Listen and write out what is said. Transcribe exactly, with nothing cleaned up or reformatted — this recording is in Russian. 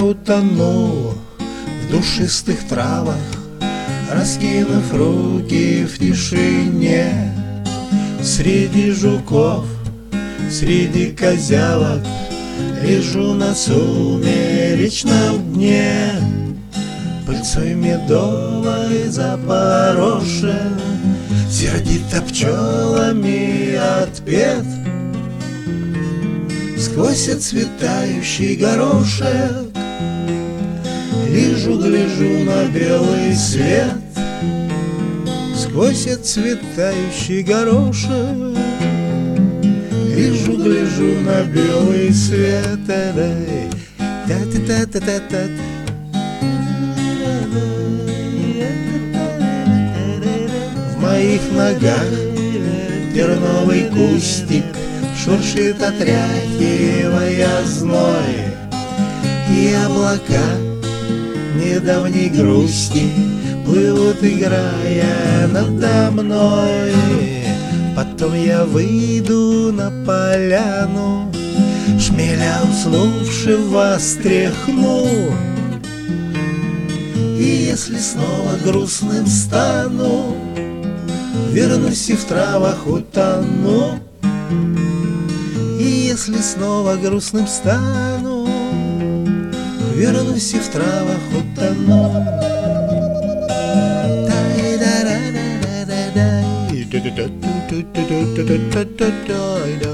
утону в душистых травах, раскинув руки в тишине. Среди жуков, среди козявок лежу на сумеречном дне. Пыльцой медовой запорошен, сердито пчелами отпет. Сквозь отцветающий горошек лежу, гляжу на белый свет. Сквозь отцветающий горошек лежу, гляжу на белый свет. Та-та-та-та-та-та. В моих ногах терновый кустик шуршит, отряхивая зной. И облака недавней грусти плывут, играя надо мной. Потом я выйду на поляну, шмеля уснувшего стряхну. И если снова грустным стану, вернусь и в травах утону. И если снова грустным стану, вернусь и в травах утону. Дай-да-да-да-да-да-дай.